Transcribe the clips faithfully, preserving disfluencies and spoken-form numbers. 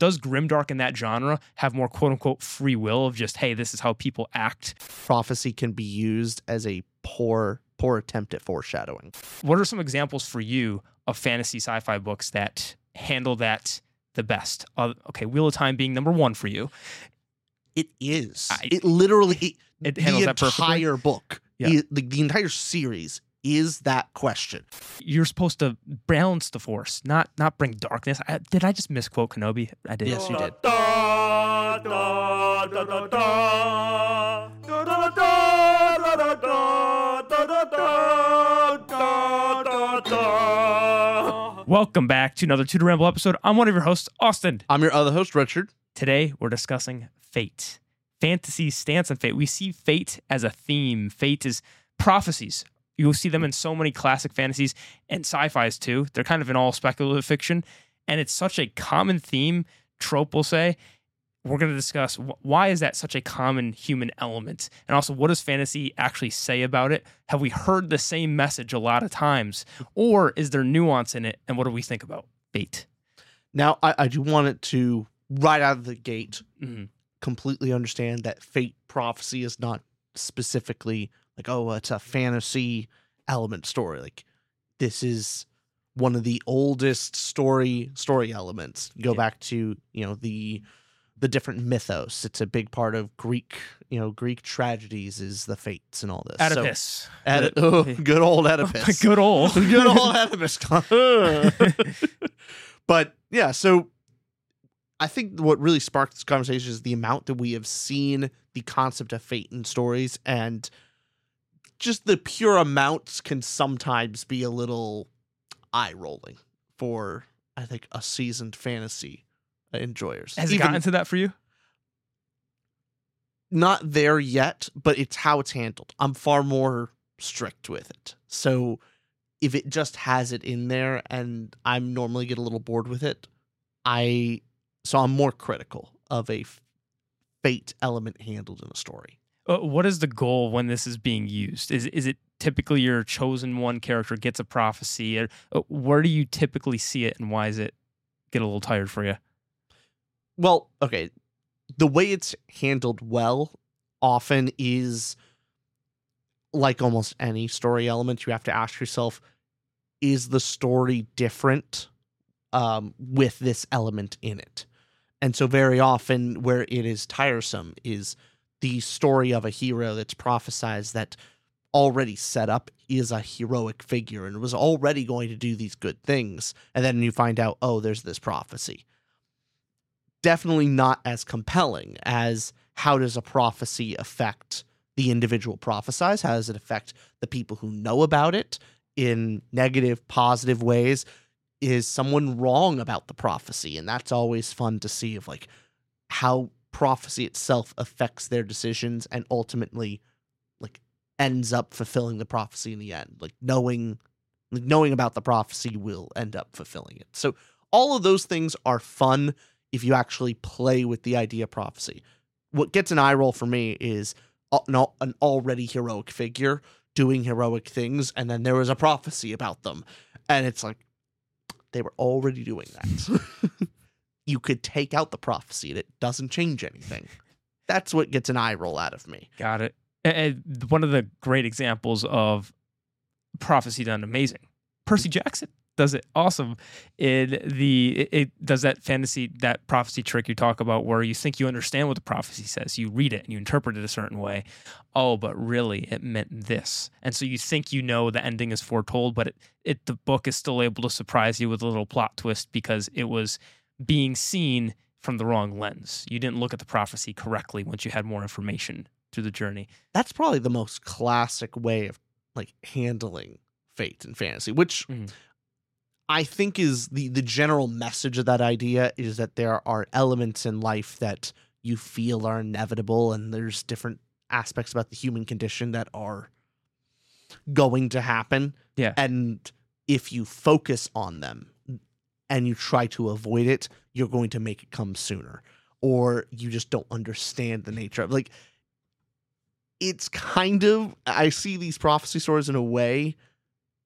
does grimdark in that genre have more quote-unquote free will of just, hey, this is how people act? Prophecy can be used as a poor, poor attempt at foreshadowing. What are some examples for you of fantasy sci-fi books that handle that the best? Uh, okay, Wheel of Time being number one for you. It is. I, it literally, it the handles that perfectly. entire book, Yeah. is, the, the entire series is that question. You're supposed to balance the force, not not bring darkness. I, did I just misquote Kenobi? I did. Yes, you did. Welcome back to another Tutor Ramble episode. I'm one of your hosts, Austin. I'm your other host, Richard. Today, we're discussing fate. Fantasy's stance on fate. We see fate as a theme. Fate is prophecies. You'll see them in so many classic fantasies and sci-fis too. They're kind of in all speculative fiction. And it's such a common theme, trope, we'll say. We're going to discuss wh- why is that such a common human element? And also, what does fantasy actually say about it? Have we heard the same message a lot of times? Or is there nuance in it? And what do we think about fate? Now, I, I do want it to, right out of the gate, Mm-hmm. completely understand that fate prophecy is not specifically like, oh, it's a fantasy element story. Like, this is one of the oldest story story elements. Go Yeah. back to, you know, the the different mythos. It's a big part of Greek, you know, Greek tragedies is the fates and all this. Oedipus. So, Oedi- oh, good old Oedipus. Good old. good old Oedipus. But yeah, so I think what really sparked this conversation is the amount that we have seen the concept of fate in stories, and just the pure amounts can sometimes be a little eye-rolling for, I think, a seasoned fantasy enjoyers. Has it Even gotten to that for you? not there yet, but it's how it's handled. I'm far more strict with it. So if it just has it in there and I'm normally get a little bored with it, I so I'm more critical of a f- fate element handled in a story. Uh, what is the goal when this is being used? Is is it typically your chosen one character gets a prophecy? Or, uh, where do you typically see it, and why does it get a little tired for you? Well, okay, the way it's handled well often is like almost any story element. You have to ask yourself, is the story different um, with this element in it? And so very often where it is tiresome is the story of a hero that's prophesized that already set up is a heroic figure and was already going to do these good things. And then you find out, oh, there's this prophecy. Definitely not as compelling as how does a prophecy affect the individual prophesies? How does it affect the people who know about it in negative, positive ways? Is someone wrong about the prophecy? And that's always fun to see of like how prophecy itself affects their decisions and ultimately like ends up fulfilling the prophecy in the end. Like knowing, like knowing about the prophecy will end up fulfilling it. So all of those things are fun if you actually play with the idea of prophecy. What gets an eye roll for me is an already heroic figure doing heroic things, and then there was a prophecy about them. And it's like, they were already doing that. You could take out the prophecy and it doesn't change anything. That's what gets an eye roll out of me. Got it. And one of the great examples of prophecy done amazing, Percy Jackson does it awesome in the it, it does that fantasy, that prophecy trick you talk about, where you think you understand what the prophecy says, you read it and you interpret it a certain way. Oh, but really it meant this, and so you think you know the ending is foretold, but it, it the book is still able to surprise you with a little plot twist because it was being seen from the wrong lens. You didn't look at the prophecy correctly once you had more information through the journey. That's probably the most classic way of like handling fate and fantasy, which Mhm. I think is the, the general message of that idea is that there are elements in life that you feel are inevitable, and there's different aspects about the human condition that are going to happen. Yeah. And if you focus on them and you try to avoid it, you're going to make it come sooner, or you just don't understand the nature of like, it's kind of, I see these prophecy stories in a way,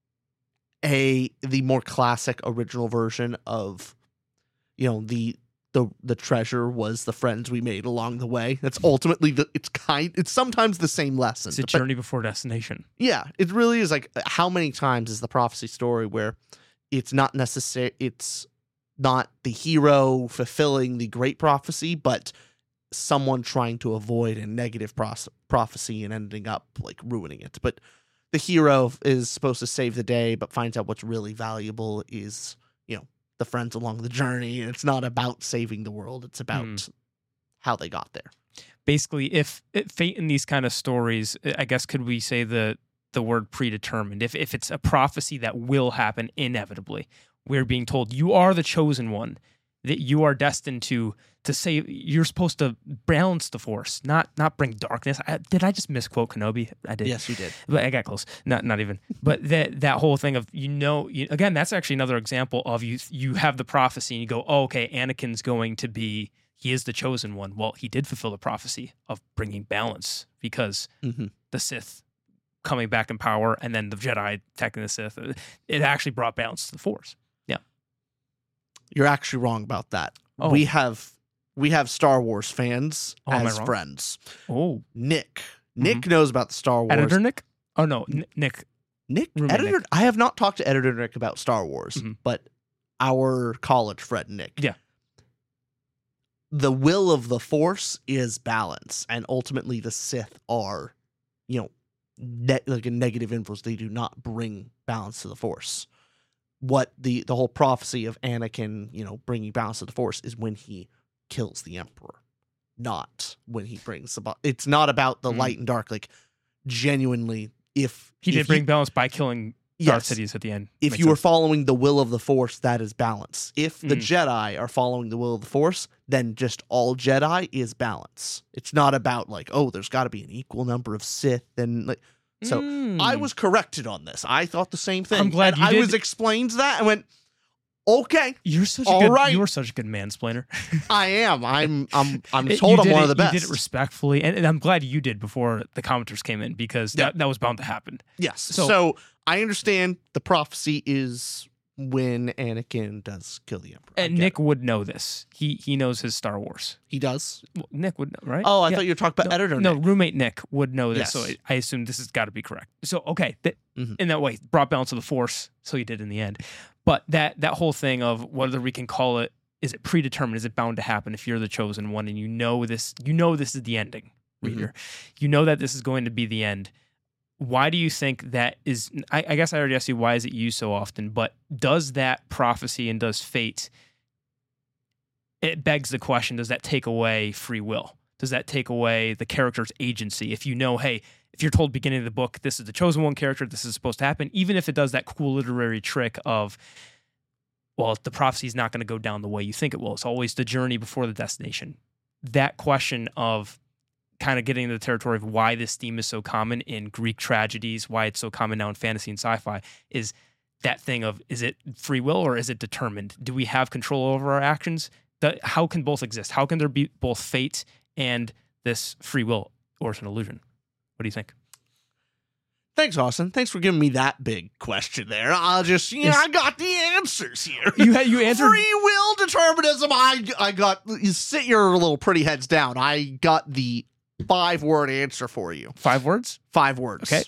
a the more classic original version of, you know, the the the treasure was the friends we made along the way. That's ultimately the it's kind it's sometimes the same lesson. It's a journey before destination. Yeah, it really is. Like, how many times is the prophecy story where it's not necessary, it's not the hero fulfilling the great prophecy, but someone trying to avoid a negative pros- prophecy and ending up like ruining it. But the hero is supposed to save the day, but finds out what's really valuable is, you know, the friends along the journey. And it's not about saving the world. It's about mm. how they got there. Basically, if, if fate in these kind of stories, I guess, could we say the the word predetermined? If if it's a prophecy that will happen inevitably, we're being told you are the chosen one, that you are destined to to save. You're supposed to balance the force, not not bring darkness. I, did I just misquote Kenobi? I did. Yes, you did. But I got close. Not not even. But that that whole thing of you know you, again, that's actually another example of you you have the prophecy and you go, oh, okay, Anakin's going to be. He is the chosen one. Well, he did fulfill the prophecy of bringing balance because mm-hmm. the Sith coming back in power and then the Jedi attacking the Sith, it actually brought balance to the Force. Yeah. You're actually wrong about that. Oh. We have we have Star Wars fans oh, as friends. Oh. Nick. Nick mm-hmm. knows about the Star Wars. Editor Nick? Oh, no. N- Nick. Nick? Editor Nick. I have not talked to Editor Nick about Star Wars, mm-hmm. but our college friend Nick. Yeah. The will of the Force is balance, and ultimately the Sith are, you know, ne- like a negative influence. They do not bring balance to the Force. What the, the whole prophecy of Anakin, you know, bringing balance to the Force is when he kills the Emperor, not when he brings about. It's not about the mm. light and dark. Like, genuinely, if he did if bring you, balance by killing Darth Sidious at the end. If Makes you are sense. following the will of the Force, that is balance. If the Mm. Jedi are following the will of the Force, then just all Jedi is balance. It's not about like, oh, there's got to be an equal number of Sith and like. So Mm. I was corrected on this. I thought the same thing. I'm glad and you I did. was explained that and went, okay, You're such a all good. right. You're such a good mansplainer. I am. I'm. I'm. I'm It- told you I'm did one it- of the best. You did it respectfully, and, and I'm glad you did before the commenters came in because Yeah. that, that was bound to happen. Yes. So- So, I understand the prophecy is when Anakin does kill the Emperor. I And get Nick it. would know this. He he knows his Star Wars. He does. Well, Nick would know, right? Oh, I Yeah. thought you were talking about no, editor. No, Nick. roommate Nick would know this, Yes. so I, I assume this has got to be correct. So okay, th- Mhm. in that way, brought balance to the Force, so he did in the end. But that that whole thing of whether we can call it, is it predetermined? Is it bound to happen if you're the chosen one and you know this? You know this is the ending, reader. Mm-hmm. You know that this is going to be the end. Why do you think that is? I, I guess I already asked you why is it used so often, but does that prophecy and does fate? It begs the question: does that take away free will? Does that take away the character's agency? If you know, hey, if you're told beginning of the book, this is the chosen one character, this is supposed to happen, even if it does that cool literary trick of, well, the prophecy is not going to go down the way you think it will. It's always the journey before the destination. That question of kind of getting into the territory of why this theme is so common in Greek tragedies, why it's so common now in fantasy and sci-fi, is that thing of, is it free will or is it determined? Do we have control over our actions? The, how can both exist? How can there be both fate and this free will, or it's an illusion? What do you think? Thanks, Austin. Thanks for giving me that big question there. I'll just, you know, Is- I got the answers here. You had you answered. Free will determinism. I, I got, you sit your little pretty heads down. I got the five word answer for you. Five words? Five words. Okay.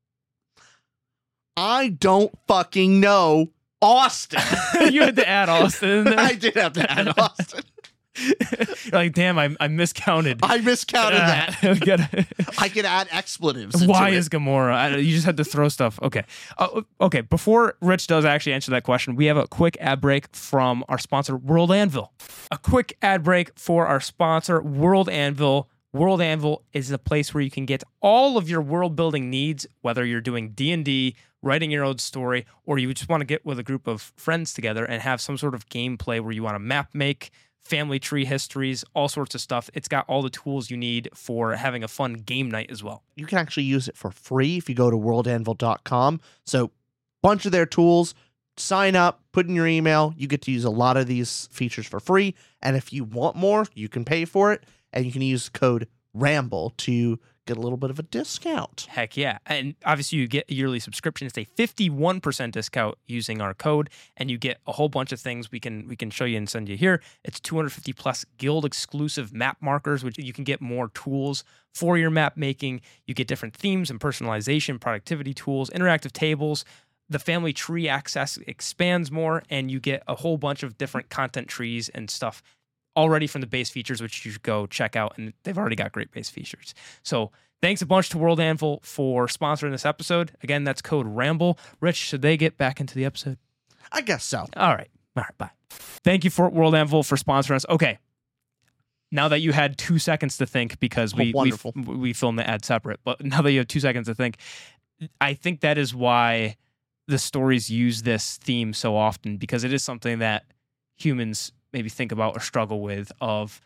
I don't fucking know, Austin. You had to add Austin in there. I did have to add Austin. You're like, damn, I, I miscounted. I miscounted that. that. I can add expletives. into Why it. is Gamora? I, you just had to throw stuff. Okay. Uh, okay. Before Rich does actually answer that question, we have a quick ad break from our sponsor, World Anvil. A quick ad break for our sponsor, World Anvil. World Anvil is a place where you can get all of your world building needs, whether you're doing D and D, writing your own story, or you just want to get with a group of friends together and have some sort of gameplay where you want to map make, family tree histories, all sorts of stuff. It's got all the tools you need for having a fun game night as well. You can actually use it for free if you go to world anvil dot com. So, bunch of their tools. Sign up, put in your email. You get to use a lot of these features for free. And if you want more, you can pay for it. And you can use code RAMBLE to get a little bit of a discount. Heck yeah. And obviously you get a yearly subscription. It's a fifty-one percent discount using our code, and you get a whole bunch of things we can we can show you and send you here. It's two hundred fifty plus guild exclusive map markers, which you can get more tools for your map making. You get different themes and personalization, productivity tools, interactive tables. The family tree access expands more, and you get a whole bunch of different content trees and stuff already from the base features, which you should go check out. And they've already got great base features. So thanks a bunch to World Anvil for sponsoring this episode. Again, that's code RAMBLE. Rich, should they get back into the episode? I guess so. All right. All right, bye. Thank you for World Anvil for sponsoring us. Okay. Now that you had two seconds to think, because we, oh, wonderful. we we filmed the ad separate, but now that you have two seconds to think, I think that is why the stories use this theme so often, because it is something that humans maybe think about or struggle with, of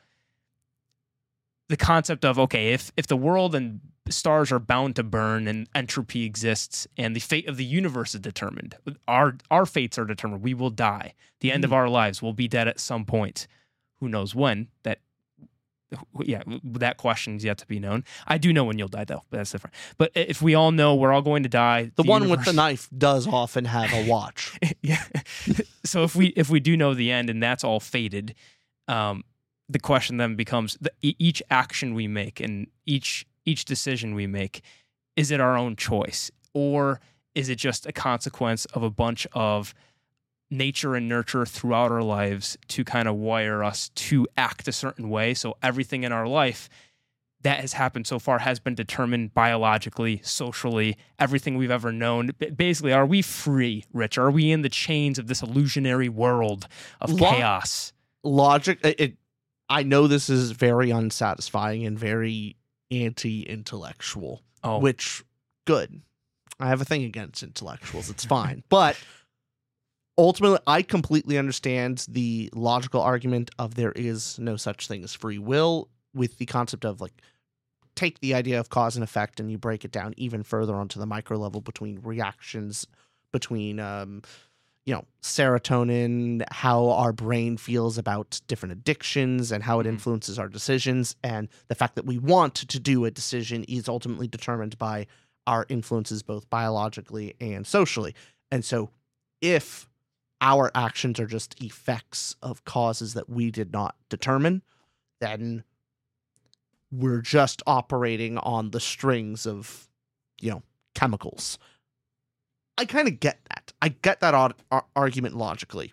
the concept of, okay, if if the world and stars are bound to burn and entropy exists and the fate of the universe is determined, our our fates are determined, we will die. The end mm. of our lives, we'll be dead at some point. Who knows when? That yeah, that question is yet to be known. I do know when you'll die, though, but that's different. But if we all know we're all going to die, the, the one universe... with the knife does often have a watch. Yeah. So if we if we do know the end and that's all fated, um, the question then becomes: the, each action we make and each each decision we make, is it our own choice, or is it just a consequence of a bunch of nature and nurture throughout our lives to kind of wire us to act a certain way? So everything in our life that has happened so far has been determined biologically, socially, everything we've ever known. Basically, are we free, Rich? Are we in the chains of this illusionary world of Lo- chaos? Logic. It, I know this is very unsatisfying and very anti-intellectual, oh. which, good. I have a thing against intellectuals. It's fine. But ultimately, I completely understand the logical argument of there is no such thing as free will, with the concept of, like, take the idea of cause and effect and you break it down even further onto the micro level between reactions, between, um, you know, serotonin, how our brain feels about different addictions and how it influences our decisions. And the fact that we want to do a decision is ultimately determined by our influences, both biologically and socially. And so if our actions are just effects of causes that we did not determine, then we're just operating on the strings of, you know, chemicals. I kind of get that. I get that ar- ar- argument logically.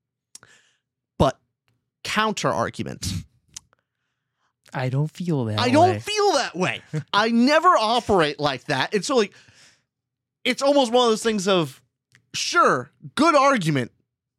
But counter argument. I don't feel that I way. don't feel that way. I never operate like that. And so, like, it's almost one of those things of, sure, good argument,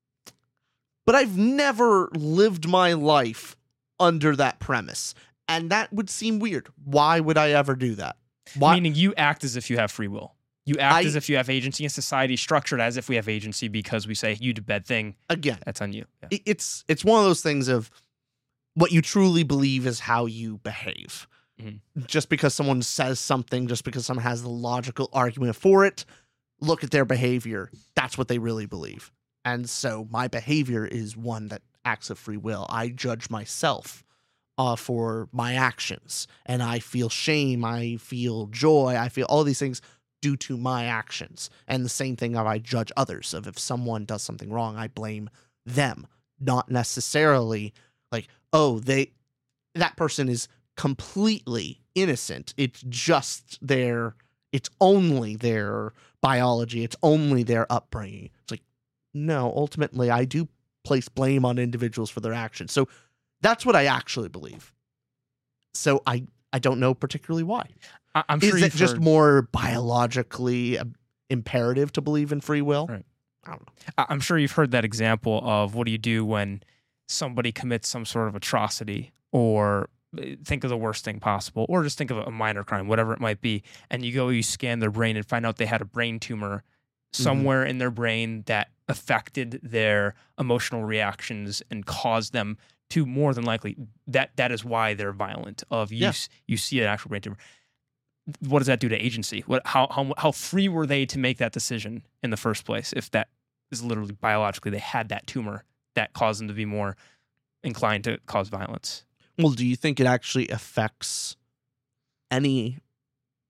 but I've never lived my life under that premise. And that would seem weird. Why would I ever do that? Why? Meaning you act as if you have free will. You act I, as if you have agency, and society is structured as if we have agency because we say, you did a bad thing. Again. That's on you. Yeah. It's, it's one of those things of what you truly believe is how you behave. Mm-hmm. Just because someone says something, just because someone has the logical argument for it, look at their behavior. That's what they really believe. And so my behavior is one that acts of free will. I judge myself uh, for my actions, and I feel shame. I feel joy. I feel all these things due to my actions. And the same thing of I judge others of if someone does something wrong, I blame them, not necessarily like, oh, they, that person is completely innocent. It's just their, it's only their biology. It's only their upbringing. It's like, no, ultimately I do place blame on individuals for their actions. So that's what I actually believe. So I, I don't know particularly why. I, I'm sure Is it just heard... more biologically uh, imperative to believe in free will? Right. I don't know. I, I'm sure you've heard that example of what do you do when somebody commits some sort of atrocity, or think of the worst thing possible, or just think of a minor crime, whatever it might be, and you go, you scan their brain and find out they had a brain tumor somewhere mm-hmm. in their brain that affected their emotional reactions and caused them to, more than likely, that that is why they're violent. Of you, yeah. you see an actual brain tumor. What does that do to agency? What how how how free were they to make that decision in the first place? If that is literally biologically they had that tumor that caused them to be more inclined to cause violence. Well, do you think it actually affects any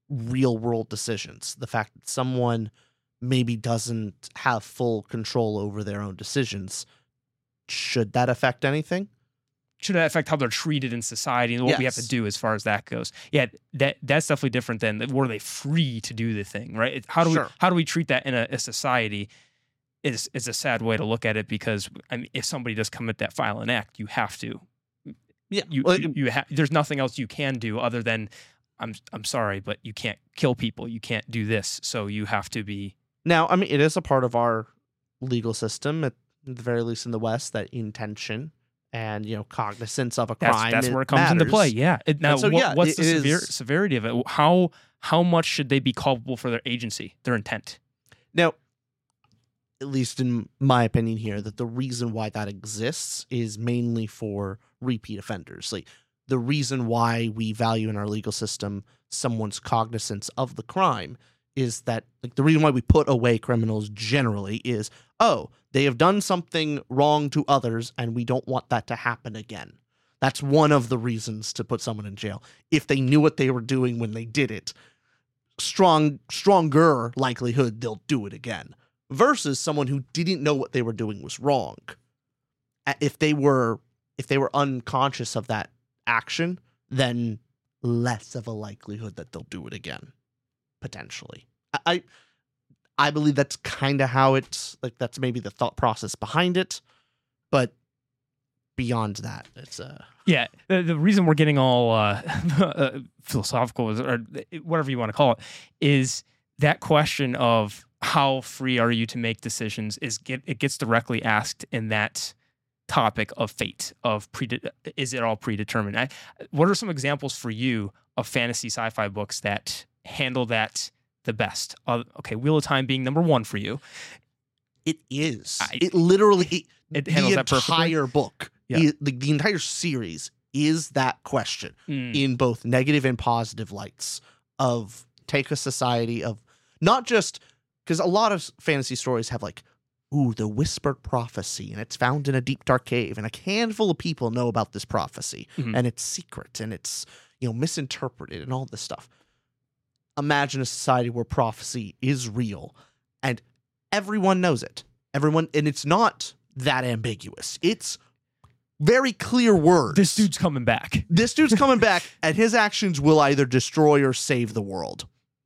real world decisions. The fact that someone maybe doesn't have full control over their own decisions, should that affect anything? Should that affect how they're treated in society and what yes. we have to do as far as that goes? Yeah, that that's definitely different than were they free to do the thing, right? It, how do sure. we how do we treat that in a, a society? Is is a sad way to look at it, because I mean, if somebody does commit that violent act, you have to. Yeah, you well, you, you ha- there's nothing else you can do other than I'm I'm sorry, but you can't kill people. You can't do this, so you have to be. Now, I mean, it is a part of our legal system, at the very least in the West, that intention and, you know, cognizance of a crime. That's, that's it where it comes matters. into play. Yeah. It, now, so, what, yeah, what's it, the it severe, is, severity of it? How how much should they be culpable for their agency, their intent? Now, at least in my opinion here, that the reason why that exists is mainly for repeat offenders. Like, the reason why we value in our legal system someone's cognizance of the crime is that, like, the reason why we put away criminals generally is, oh, they have done something wrong to others and we don't want that to happen again. That's one of the reasons to put someone in jail. If they knew what they were doing when they did it, strong, stronger likelihood they'll do it again. Versus someone who didn't know what they were doing was wrong. If they were, if they were unconscious of that action, then less of a likelihood that they'll do it again. Potentially. I I believe that's kind of how it's, like, that's maybe the thought process behind it, but beyond that, it's uh yeah, the, the reason we're getting all uh, uh philosophical is, or whatever you want to call it, is that question of how free are you to make decisions is get it gets directly asked in that topic of fate, of pre is it all predetermined? I, what are some examples for you of fantasy sci-fi books that handle that the best? Uh, okay, Wheel of Time being number one for you. It is. I, it literally it, it handles the that perfectly. entire book, yeah. it, the, the entire series is that question mm. in both negative and positive lights of take a society of not just because a lot of fantasy stories have like, ooh, the whispered prophecy, and it's found in a deep dark cave, and a handful of people know about this prophecy, mm-hmm. and it's secret, and it's, you know, misinterpreted, and all this stuff. Imagine a society where prophecy is real, and everyone knows it. Everyone, and it's not that ambiguous. It's very clear words. This dude's coming back. This dude's coming back, and his actions will either destroy or save the world.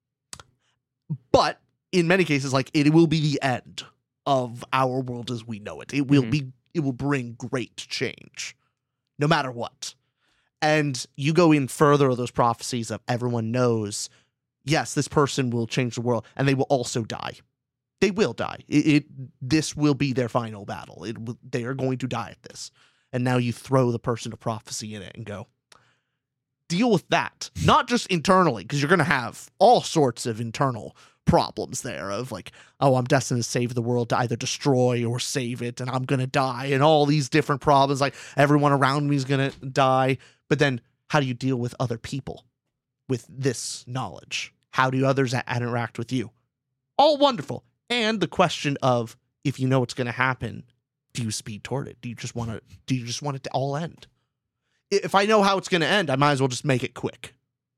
But in many cases, like, it will be the end of our world as we know it. It will mm-hmm. be, it will bring great change, no matter what. And you go in further of those prophecies of everyone knows, yes, this person will change the world, and they will also die. They will die. It, it this will be their final battle. It they are going to die at this. And now you throw the person of prophecy in it and go, deal with that. Not just internally, because you're going to have all sorts of internal problems there of like, oh, I'm destined to save the world, to either destroy or save it, and I'm gonna die, and all these different problems, like everyone around me is gonna die. But then how do you deal with other people with this knowledge? How do others a- interact with you? All wonderful. And the question of, if you know what's gonna happen, do you speed toward it? Do you just want to do you just want it to all end? If I know how it's gonna end, I might as well just make it quick.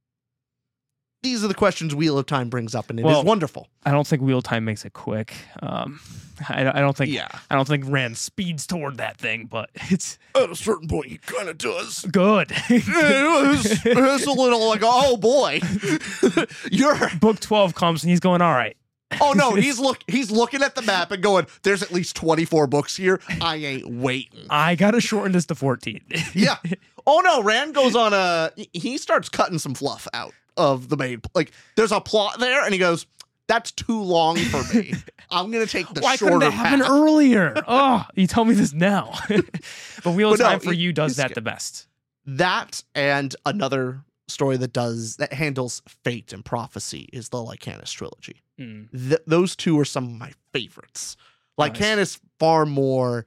These are the questions Wheel of Time brings up, and it well, is wonderful. I don't think Wheel of Time makes it quick. Um, I, I don't think. Yeah. I don't think Rand speeds toward that thing, but it's at a certain point he kind of does. Good. it's, it's a little like, oh boy, you're book twelve comes and he's going, all right. Oh no, he's look he's looking at the map and going, there's at least twenty-four books here. I ain't waiting. I gotta shorten this to fourteen. Yeah. Oh no, Rand goes on a he starts cutting some fluff out of the main, like, there's a plot there, and he goes, that's too long for me. I'm gonna take the Why shorter couldn't that happen path. earlier? Oh, you tell me this now. But Wheel of But no, Time for it- you does it's that good. the best. That and another story that does that handles fate and prophecy is the Lycanis trilogy. Mm. Th- those two are some of my favorites. Lycanis Nice. far more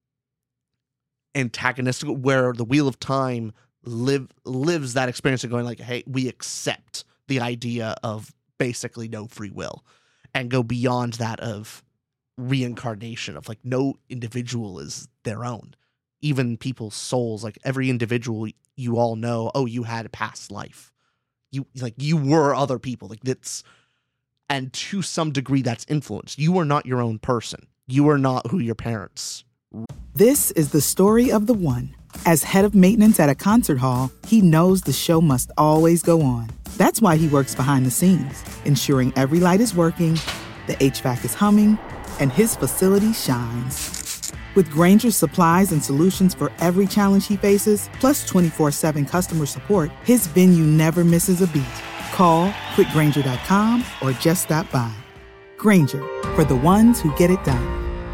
antagonistic, where the Wheel of Time live lives that experience of going like, hey, we accept the idea of basically no free will, and go beyond that of reincarnation of like no individual is their own. Even people's souls, like every individual, you all know, oh, you had a past life. You like you were other people. Like that's, and to some degree that's influence. You are not your own person. You are not who your parents. This is the story of the one. As head of maintenance at a concert hall, he knows the show must always go on. That's why he works behind the scenes, ensuring every light is working, the H V A C is humming, and his facility shines. With Grainger's supplies and solutions for every challenge he faces, plus twenty-four seven customer support, his venue never misses a beat. Call quick granger dot com or just stop by. Grainger, for the ones who get it done.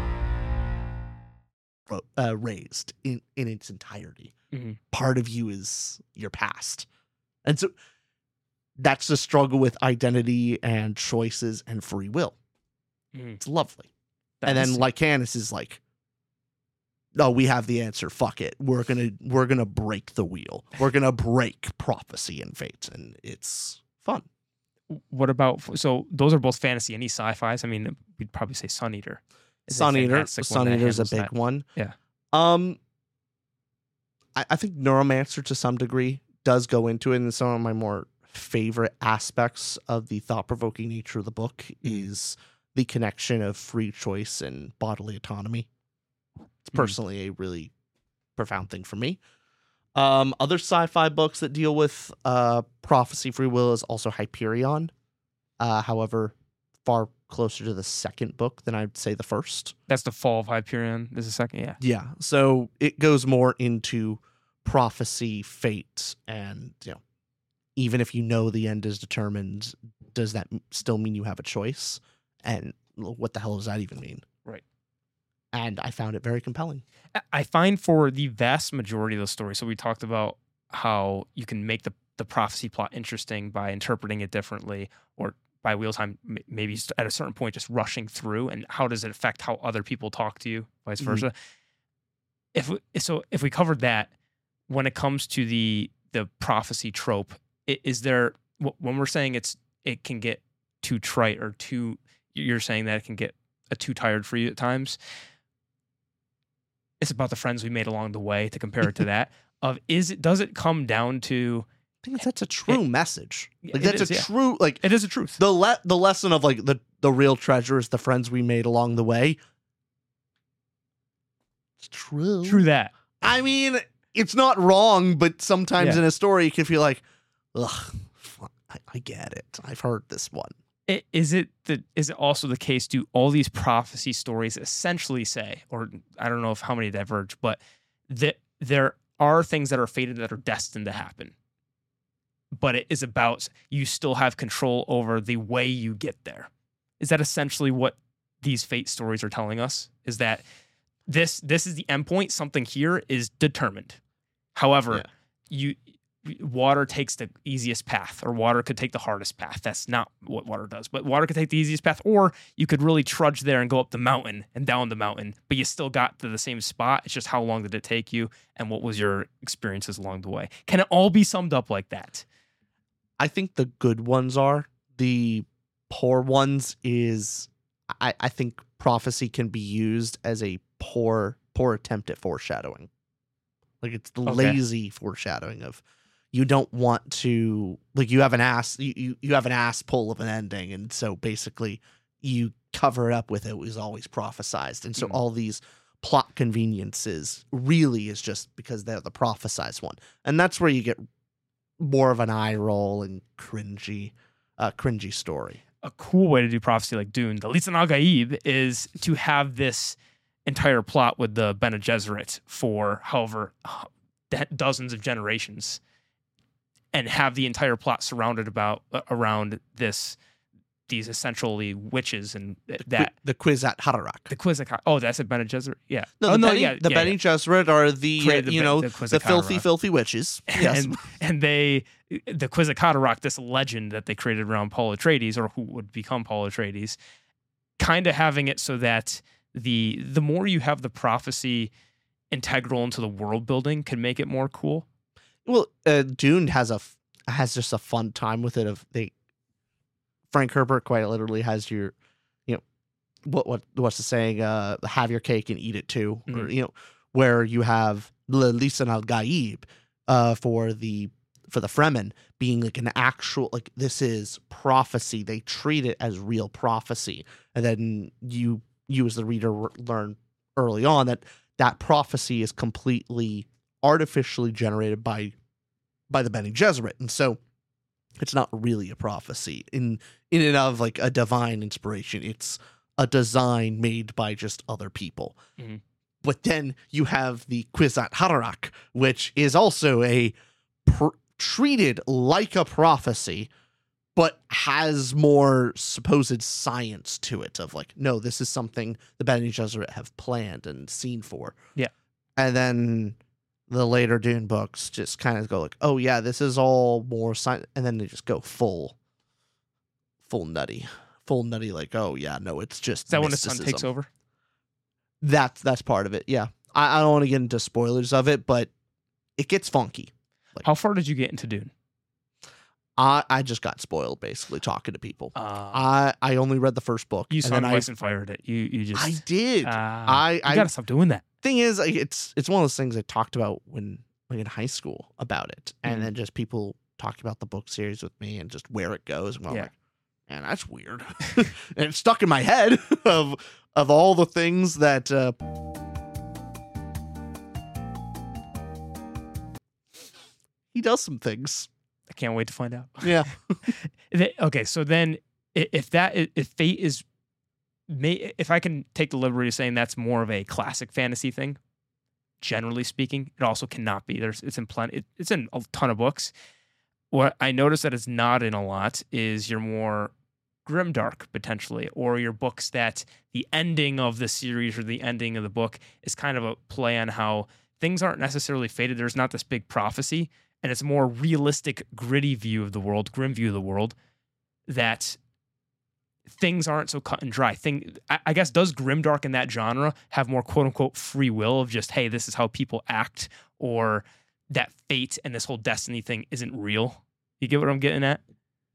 Uh, raised in, in its entirety. Mm-hmm. Part of you is your past. And so that's the struggle with identity and choices and free will. Mm-hmm. It's lovely. That and then is- Lycanus is like, no, we have the answer. Fuck it. We're gonna we're gonna break the wheel. We're gonna break prophecy and fate, and it's fun. What about, so those are both fantasy. Any sci-fis? I mean, we'd probably say Sun Eater. Is a Sun Eater. fantastic one Sun that Eater's a handles big that. one. Yeah. Um, I, I think Neuromancer to some degree does go into it, and some of my more favorite aspects of the thought-provoking nature of the book is the connection of free choice and bodily autonomy. It's Mm. personally a really profound thing for me. Um, other sci-fi books that deal with uh, prophecy, free will is also Hyperion. Uh, however, far closer to the second book than I'd say the first. That's the Fall of Hyperion. Is the second, yeah. Yeah, so it goes more into prophecy, fate, and you know, even if you know the end is determined, does that m- still mean you have a choice? And what the hell does that even mean? Right. And I found it very compelling. I- I find for the vast majority of the story, so we talked about how you can make the, the prophecy plot interesting by interpreting it differently, or by wheel time, m- maybe s- at a certain point just rushing through, and how does it affect how other people talk to you, vice Mhm. versa. If we, so, if we covered that, when it comes to the the prophecy trope, i- is there wh- when we're saying it's it can get too trite or too, you're saying that it can get uh, too tired for you at times. It's about the friends we made along the way to compare it to that. Of is it does it come down to I think that's a true message. Yeah, Like it that's is, a yeah. true like it is a truth. the le- the lesson of like the the real treasure is the friends we made along the way. It's true. True that. I mean, it's not wrong, but sometimes Yeah. in a story you can feel like, ugh, I, I get it. I've heard this one. I- Is it the is it also the case? Do all these prophecy stories essentially say, or I don't know if how many diverge, but that there are things that are fated that are destined to happen, but it is about you still have control over the way you get there. Is that essentially what these fate stories are telling us? Is that this this is the endpoint? Something here is determined. However, you water takes the easiest path, or water could take the hardest path. That's not what water does, but water could take the easiest path, or you could really trudge there and go up the mountain and down the mountain, but you still got to the same spot. It's just how long did it take you, and what was your experiences along the way? Can it all be summed up like that? I think the good ones are. The poor ones is I, I think prophecy can be used as a poor poor attempt at foreshadowing. Like it's the Okay. lazy foreshadowing of you don't want to like you have an ass you, you, you have an ass pull of an ending, and so basically you cover it up with it was always prophesized. And so Mhm. all these plot conveniences really is just because they're the prophesized one. And that's where you get more of an eye roll and cringy, uh, cringy story. A cool way to do prophecy like Dune, the Lisan al Gaib, is to have this entire plot with the Bene Gesserit for however d- dozens of generations, and have the entire plot surrounded about uh, around this these essentially witches and th- that the quiz at Haderach. the Quizzic. Oh, that's a Bene Gesserit. Yeah. No, oh, the no, Bene, yeah, the yeah, Bene yeah. Gesserit are the, uh, Created the you Ben- know the the, Quizzic filthy, Haderach. filthy witches. Yes, and and they the Quizzic Haderach, this legend that they created around Paul Atreides, or who would become Paul Atreides, kind of having it so that the the more you have the prophecy integral into the world building can make it more cool. well, uh, Dune has a f- has just a fun time with it. Of they, Frank Herbert quite literally has your, you know, what what what's the saying? Uh, have your cake and eat it too, or Mhm. you know, where you have Le Lisan al Gaib, uh, for the for the Fremen being like an actual, like, this is prophecy. They treat it as real prophecy. And then you, you as the reader learn early on that that prophecy is completely artificially generated by, by the Bene Gesserit. And so it's not really a prophecy in, in and of like a divine inspiration. It's a design made by just other people. Mm-hmm. But then you have the Kwisatz Haderach, which is also a pr- treated like a prophecy, but has more supposed science to it of like, no, this is something the Bene Gesserit have planned and seen for. Yeah. And then the later Dune books just kind of go like, oh yeah, this is all more science. And then they just go full, full nutty, full nutty. Like, oh yeah, no, it's just Is that mysticism. when the sun takes over? That's, that's part of it. Yeah. I, I don't want to get into spoilers of it, but it gets funky. Like, How far did you get into Dune? I, I just got spoiled basically talking to people. Uh, I, I only read the first book. you and saw then I, Weiss and fired it. You you just I did. Uh, I you I gotta stop doing that. thing is, like, it's it's one of those things I talked about when like in high school about it, and Mhm. then just people talking about the book series with me and just where it goes. And I'm Yeah. like, man, that's weird. And it's stuck in my head of of all the things that. Uh, he does some things. I can't wait to find out. Yeah. Th- okay, so then i- if that i- if fate is may if I can take the liberty of saying that's more of a classic fantasy thing, generally speaking, it also cannot be. There's it's in plenty. It, it's in a ton of books. What I notice that it's not in a lot is your more grimdark potentially, or your books that the ending of the series or the ending of the book is kind of a play on how things aren't necessarily fated. There's not this big prophecy, and it's a more realistic, gritty view of the world, grim view of the world, that things aren't so cut and dry. Thing, I, I guess, does grimdark in that genre have more quote unquote free will of just, hey, this is how people act, or that fate and this whole destiny thing isn't real? You get what I'm getting at?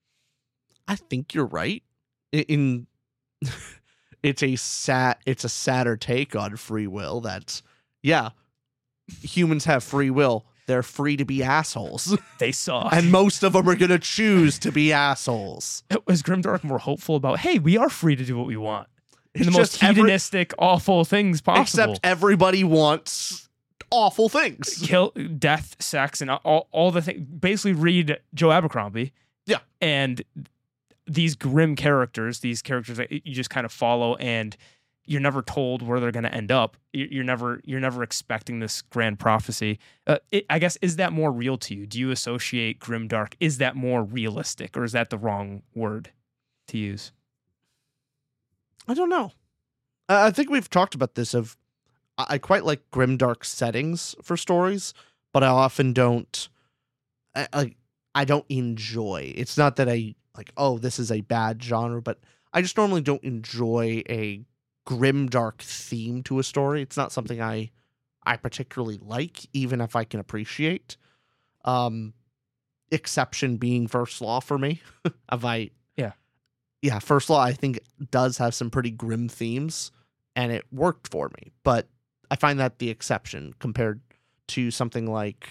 I think you're right. I- In it's a sad it's a sadder take on free will. That's yeah, humans have free will. They're free to be assholes, They saw. and most of them are gonna choose to be assholes. Was Grimdark more hopeful about, hey, we are free to do what we want in It's the most just every- hedonistic, awful things possible? Except everybody wants awful things. Kill, death, sex, and all, all the things. Basically, read Joe Abercrombie. Yeah. And these grim characters, these characters that you just kind of follow, and you're never told where they're going to end up. You- You're never, you're never expecting this grand prophecy. Uh, it, I guess, is that more real to you? Do you associate grimdark? Is that more realistic, or is that the wrong word to use? I don't know. I I think we've talked about this. Of I I quite like grimdark settings for stories, but I often don't. I, I I don't enjoy. It's not that I like. Oh, this is a bad genre, but I just normally don't enjoy a grimdark theme to a story. It's not something I I particularly like, even if I can appreciate. Um, exception being First Law for me. If I Yeah. yeah, First Law I think does have some pretty grim themes, and it worked for me. But I find that the exception compared to something like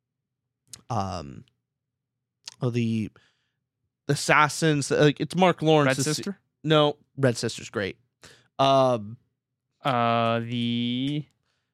um oh, the the Assassins. Like, it's Mark Red Lawrence. Sister? No, Red Sister's great. Um, Uh, the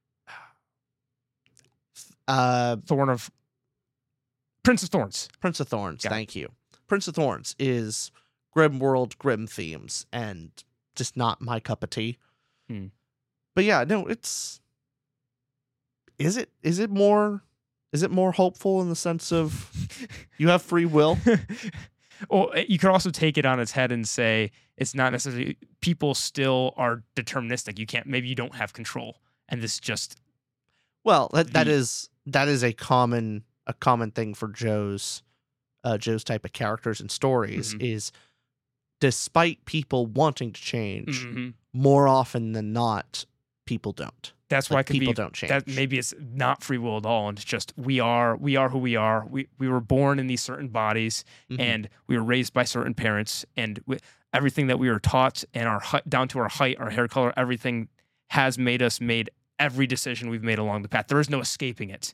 uh, Thorn of Prince of Thorns. Prince of Thorns. Yeah. Thank you. Prince of Thorns is grim world, grim themes, and just not my cup of tea. Hmm. But yeah, no, it's. Is it? Is it more? Is it more hopeful in the sense of you have free will? Or you could also take it on its head and say it's not necessarily, people still are deterministic. You can't, maybe you don't have control, and this just Well, that that The- is that is a common a common thing for Joe's uh, Joe's type of characters and stories Mhm. is, despite people wanting to change, Mhm. more often than not, people don't. That's why Like, it could people be don't change. that maybe it's not free will at all, and it's just we are we are who we are. We we were born in these certain bodies, Mhm. and we were raised by certain parents, and we, everything that we were taught, and our height, down to our height, our hair color, everything has made us made every decision we've made along the path. There is no escaping it.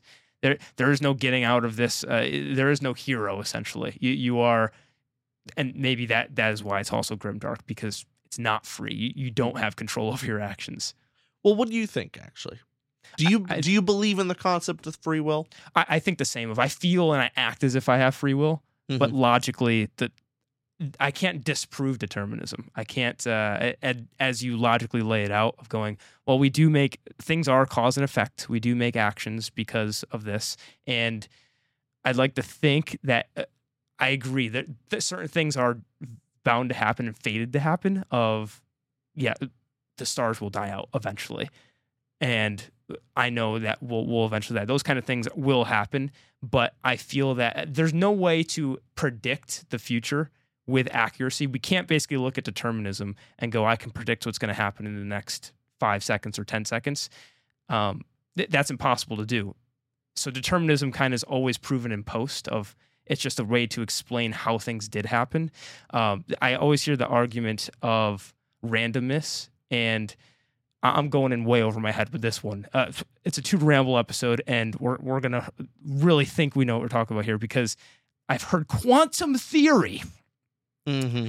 There, there is no getting out of this. Uh, there is no hero, essentially. You, you are, and maybe that that is why it's also grimdark, because it's not free. You, you don't have control over your actions. Well, what do you think, actually? Do you I, do you believe in the concept of free will? I, I think the same. If I feel and I act as if I have free will, Mm-hmm. but logically, the I can't disprove determinism. I can't, uh, ad, as you logically lay it out, of going, well, we do make, things are cause and effect. We do make actions because of this. And I'd like to think that uh, I agree that, that certain things are bound to happen and fated to happen of, yeah, the stars will die out eventually. And I know that we'll, we'll eventually die. Those kind of things will happen. But I feel that there's no way to predict the future with accuracy. We can't basically look at determinism and go, I can predict what's going to happen in the next five seconds or ten seconds. Um, th- that's impossible to do. So determinism kind of is always proven in post of, it's just a way to explain how things did happen. Um, I always hear the argument of randomness, and I'm going in way over my head with this one. Uh, it's a Two to Ramble episode, and we're we're going to really think we know what we're talking about here, because I've heard quantum theory. Mm-hmm.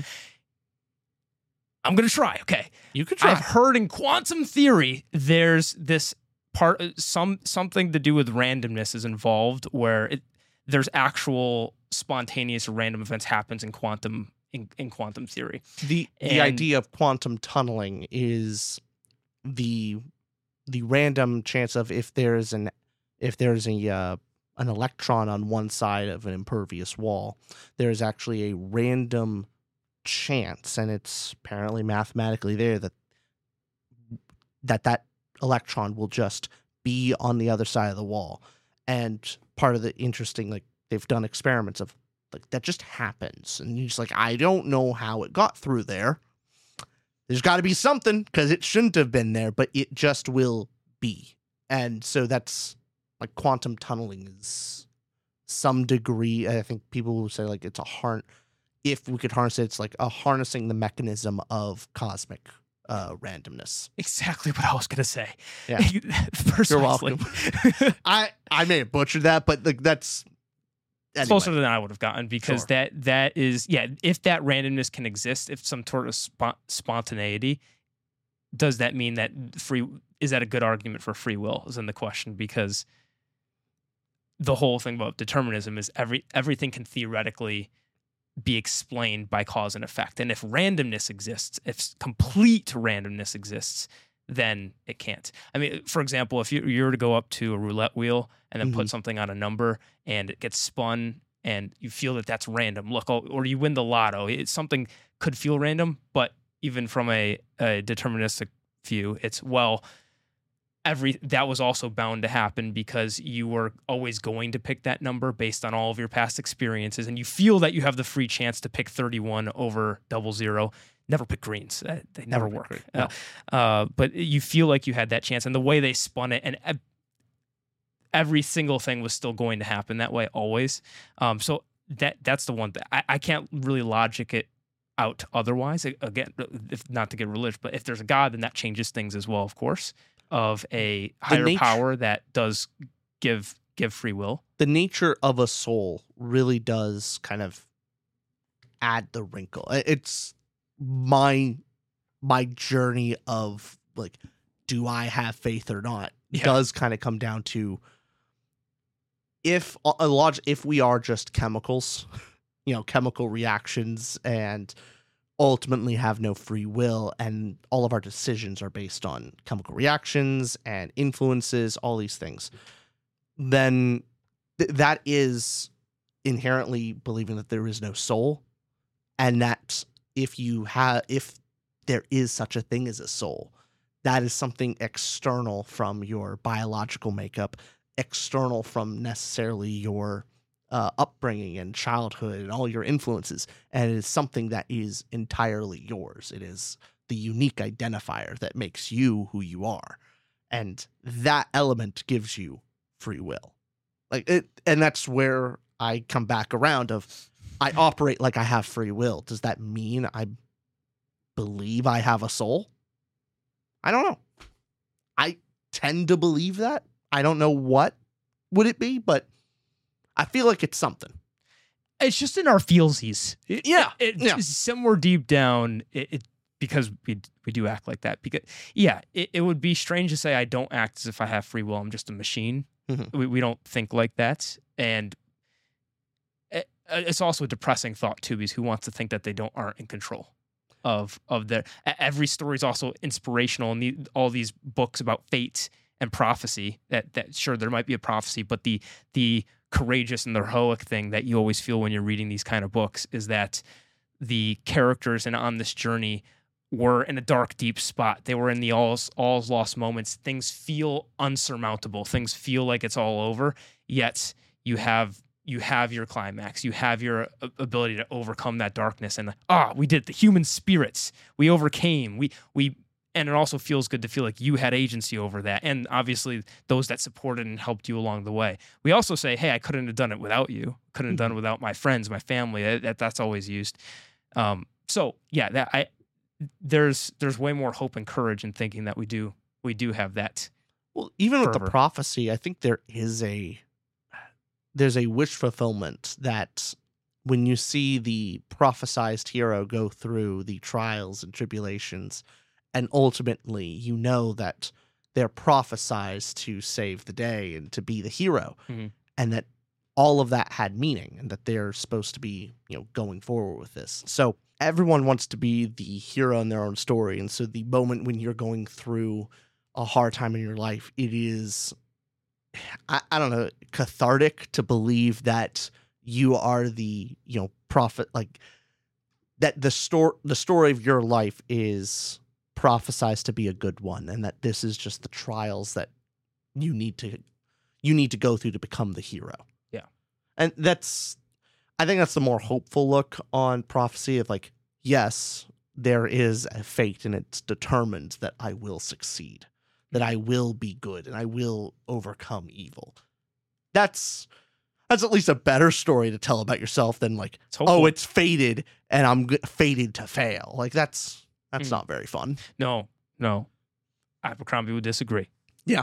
I'm going to try. Okay. You could try. I've heard in quantum theory, there's this part, some something to do with randomness is involved, where it, there's actual spontaneous random events happens in quantum in, in quantum theory. The And- the idea of quantum tunneling is the the random chance of if there's an if there's a uh, an electron on one side of an impervious wall, there's actually a random chance, and it's apparently mathematically there, that that that electron will just be on the other side of the wall. And part of the interesting, like, they've done experiments of, like, that just happens, and you're just like, I don't know how it got through there. There's got to be something, because it shouldn't have been there, but it just will be. And so that's, like, quantum tunneling is some degree, I think people will say, like, it's a harn. If we could harness it, it's like a harnessing the mechanism of cosmic uh, randomness. Exactly what I was going to say. Yeah. Precisely. You're welcome. I I may have butchered that, but like that's anyway. Closer than I would have gotten, because Sure. that that is, yeah, if that randomness can exist, if some sort of spon- spontaneity, does that mean that free, is that a good argument for free will, is in the question? Because the whole thing about determinism is every everything can theoretically be explained by cause and effect. And if randomness exists, if complete randomness exists, then it can't. I mean, for example, if you, you were to go up to a roulette wheel and then Mm-hmm. put something on a number and it gets spun and you feel that that's random, look, oh, or you win the lotto, it's something could feel random, but even from a, a deterministic view, it's, well, every that was also bound to happen because you were always going to pick that number based on all of your past experiences, and you feel that you have the free chance to pick thirty-one over double zero. Never pick greens; uh, they never, Never work. pick green. Uh, uh, but you feel like you had that chance, and the way they spun it, and ev- every single thing was still going to happen that way always. Um, so that that's the one that I, I can't really logic it out otherwise. Again, if not to get religious, but if there's a God, then that changes things as well, of course. Of a higher nature- power that does give give free will. The nature of a soul really does kind of add the wrinkle. It's my my journey of like, do I have faith or not? Yeah. Does kind of come down to if a log if we are just chemicals, you know, chemical reactions, and ultimately have no free will, and all of our decisions are based on chemical reactions and influences, all these things, then th- that is inherently believing that there is no soul, and that if you have if there is such a thing as a soul, that is something external from your biological makeup, external from necessarily your Uh, upbringing and childhood and all your influences, and it is something that is entirely yours. It is the unique identifier that makes you who you are, and that element gives you free will. Like it, and that's where I come back around. Of I operate like I have free will. Does that mean I believe I have a soul? I don't know. I tend to believe that. I don't know what would it be? But I feel like it's something. It's just in our feelsies. It, Yeah, it, it, yeah. somewhere deep down, it, it because we we do act like that. Because yeah, it, it would be strange to say I don't act as if I have free will. I'm just a machine. Mhm. We we don't think like that, and it, it's also a depressing thought too. Because who wants to think that they don't aren't in control of of their e- every story is also inspirational, and the, all these books about fate and prophecy. That that sure there might be a prophecy, but the the courageous and the heroic thing that you always feel when you're reading these kind of books is that the characters and on this journey were in a dark, deep spot. They were in the all's, all's lost moments. Things feel unsurmountable. Things feel like it's all over. Yet you have you have your climax. You have your ability to overcome that darkness. And ah, we did it. The human spirits. We overcame. We we. And it also feels good to feel like you had agency over that. And obviously those that supported and helped you along the way. We also say, hey, I couldn't have done it without you. Couldn't have done it without my friends, my family. That, that that's always used. Um, so yeah, that I there's there's way more hope and courage in thinking that we do we do have that. Well, even with the fervor. prophecy, I think there is a there's a wish fulfillment that when you see the prophesized hero go through the trials and tribulations, and ultimately you know that they're prophesized to save the day and to be the hero, Mhm. and that all of that had meaning, and that they're supposed to be, you know, going forward with this. So everyone wants to be the hero in their own story, and so the moment when you're going through a hard time in your life, it is, I, I don't know, cathartic to believe that you are the, you know, prophet, like that the story, the story of your life is prophesized to be a good one, and that this is just the trials that you need to, you need to go through to become the hero. Yeah. And that's, I think that's the more hopeful look on prophecy of like, yes, there is a fate and it's determined that I will succeed, that I will be good and I will overcome evil. That's that's at least a better story to tell about yourself than like, It's hopeful. oh, it's fated and I'm g- fated to fail. Like that's that's Mm. not very fun. No, no. Abercrombie would disagree. Yeah.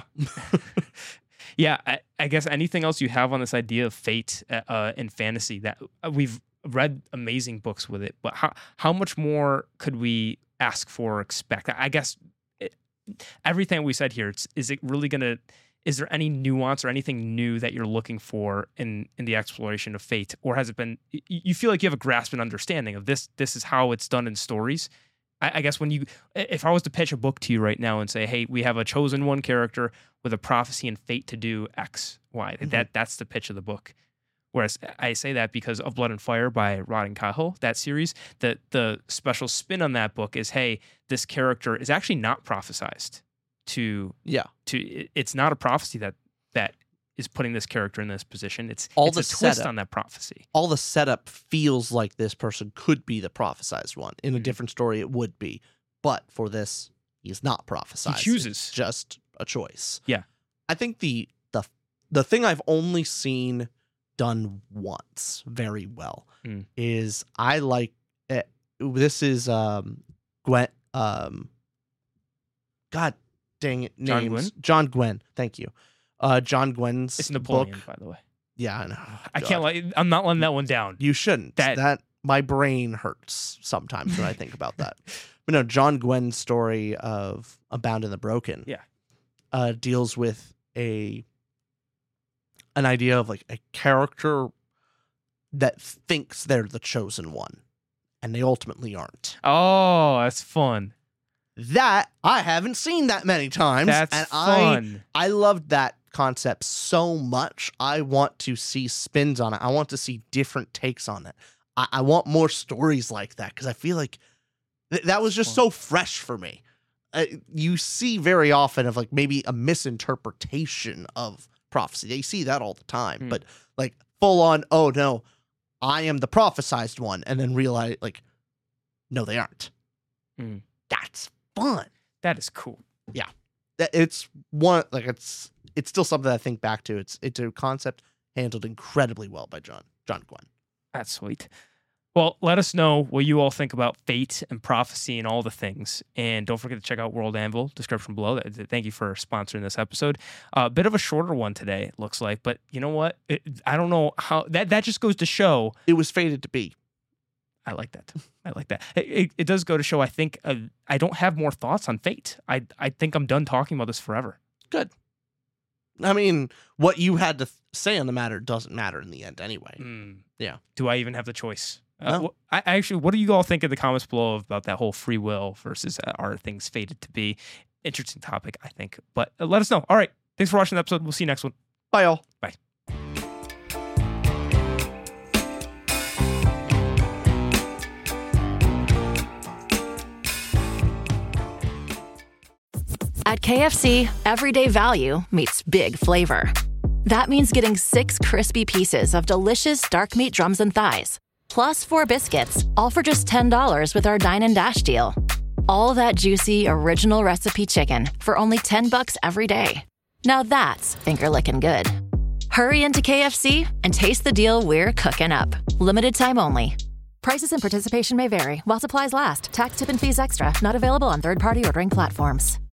Yeah, I, I guess anything else you have on this idea of fate uh, in fantasy that uh, we've read amazing books with it, but how how much more could we ask for or expect? I guess it, everything we said here, it's, is it really going to, is there any nuance or anything new that you're looking for in, in the exploration of fate? Or has it been, you, you feel like you have a grasp and understanding of this, this is how it's done in stories? I, I guess when you, if I was to pitch a book to you right now and say, hey, we have a chosen one character with a prophecy and fate to do X, Y, Mhm. that that's the pitch of the book. Whereas I say that because of Blood and Fire by Rodin Cahill, that series, the the special spin on that book is, hey, this character is actually not prophesized to Yeah. to it- it's not a prophecy that that is putting this character in this position. It's All it's the a twist setup. on that prophecy. All the setup feels like this person could be the prophesized one. In a Mhm. different story, it would be. But for this, he's not He prophesized. chooses. It's just a choice. Yeah. I think the the the thing I've only seen done once very well Mm. is I like it. This is um Gwen um God dang it John names Gwynne? John Gwen. Thank you. Uh John Gwen's It's Napoleon, book. by the way. Yeah, I know. I God. can't like I'm not letting that one down. You shouldn't. That- That my brain hurts sometimes when I think about that. But no, John Gwen's story of Abound in the Broken, Yeah. uh, deals with a an idea of like a character that thinks they're the chosen one, and they ultimately aren't. Oh, that's fun. That I haven't seen that many times, That's and fun. I I loved that concept so much. I want to see spins on it. I want to see different takes on it. I, I want more stories like that because I feel like th- that was just Fun. so fresh for me. Uh, you see very often of like maybe a misinterpretation of prophecy. They see that all the time, Hmm. but like full on, oh no, I am the prophesized one, and then realize like, no, they aren't. Hmm. That's fun. That is cool. That it's one like it's it's still something that I think back to. It's it's a concept handled incredibly well by John John Gwen. That's sweet. Well, let us know what you all think about fate and prophecy and all the things. And don't forget to check out World Anvil, description below. Thank you for sponsoring this episode. A uh, bit of a shorter one today, it looks like. But you know what? It, I don't know how... That, that just goes to show... It was fated to be. I like that. I like that. It, it, it does go to show, I think, uh, I don't have more thoughts on fate. I, I think I'm done talking about this forever. Good. I mean, what you had to th- say on the matter doesn't matter in the end anyway. Mm. Yeah. Do I even have the choice? No. Uh, I, I actually, what do you all think in the comments below about that whole free will versus uh, are things fated to be? Interesting topic, I think. But uh, let us know. All right. Thanks for watching the episode. We'll see you next one. Bye, all. Bye. At K F C, everyday value meets big flavor. That means getting six crispy pieces of delicious dark meat drums and thighs, plus four biscuits, all for just ten dollars with our Dine and Dash deal. All that juicy, original recipe chicken for only ten bucks every day. Now that's finger-licking good. Hurry into K F C and taste the deal we're cooking up. Limited time only. Prices and participation may vary while supplies last. Tax, tip, and fees extra. Not available on third-party ordering platforms.